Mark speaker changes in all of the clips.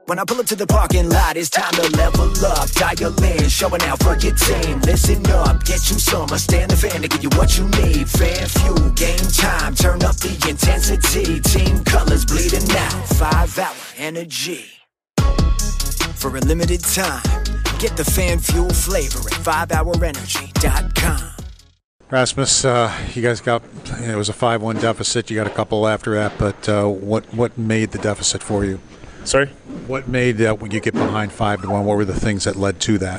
Speaker 1: When I pull up to the parking lot, it's time to level up. Dial in, showing out for your team. Listen up, get you some. Stand the fan to give you what you need. Fan fuel, game time, turn up the intensity. Team colors bleeding out, 5-hour energy. For a limited time, get the fan fuel flavor at 5hourenergy.com.
Speaker 2: Rasmus, you guys got, it was a 5-1 deficit. You got a couple after that, but what made the deficit for you?
Speaker 3: Sorry?
Speaker 2: What made when you get behind 5-1? What were the things that led to that?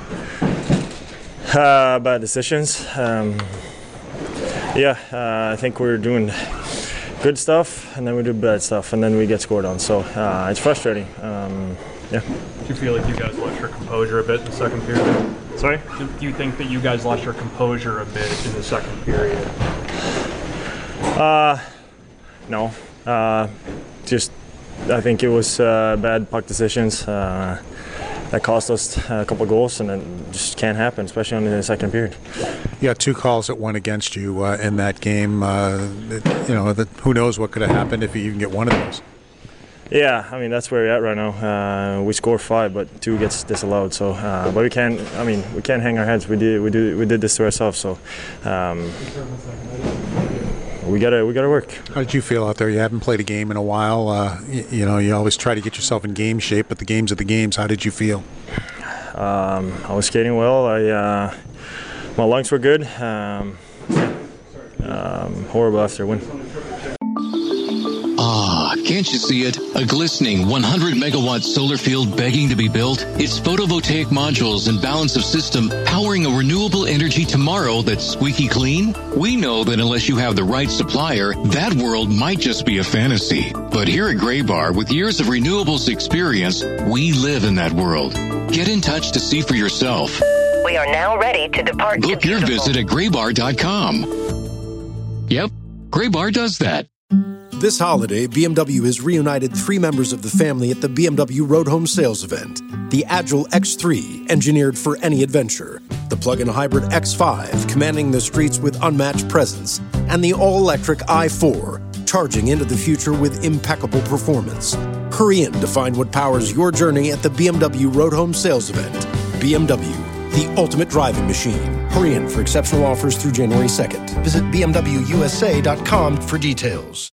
Speaker 3: Bad decisions. I think we're doing good stuff, and then we do bad stuff, and then we get scored on. So it's frustrating.
Speaker 4: Do you feel like you guys lost your composure a bit in the second period?
Speaker 3: Sorry?
Speaker 4: Do you think that you guys lost your composure a bit in the second period?
Speaker 3: No. I think it was bad puck decisions that cost us a couple of goals, and it just can't happen, especially in the second period.
Speaker 2: You got 2 calls that went against you in that game. Who knows what could have happened if you even get one of those.
Speaker 3: Yeah, I mean, that's where we're at right now. We score 5, but 2 gets disallowed. So, but we can't hang our heads. We did this to ourselves. So, we gotta work.
Speaker 2: How did you feel out there? You haven't played a game in a while. You always try to get yourself in game shape, but the games are the games. How did you feel?
Speaker 3: I was skating well. My lungs were good. Horrible after win.
Speaker 5: Can't you see it? A glistening 100-megawatt solar field begging to be built? It's photovoltaic modules and balance of system powering a renewable energy tomorrow that's squeaky clean? We know that unless you have the right supplier, that world might just be a fantasy. But here at Graybar, with years of renewables experience, we live in that world. Get in touch to see for yourself.
Speaker 6: We are now ready to depart.
Speaker 5: Book your visit at graybar.com. Yep, Graybar does that.
Speaker 7: This holiday, BMW has reunited 3 members of the family at the BMW Road Home Sales Event. The Agile X3, engineered for any adventure. The plug-in hybrid X5, commanding the streets with unmatched presence. And the all-electric i4, charging into the future with impeccable performance. Hurry in to find what powers your journey at the BMW Road Home Sales Event. BMW, the ultimate driving machine. Hurry in for exceptional offers through January 2nd. Visit BMWUSA.com for details.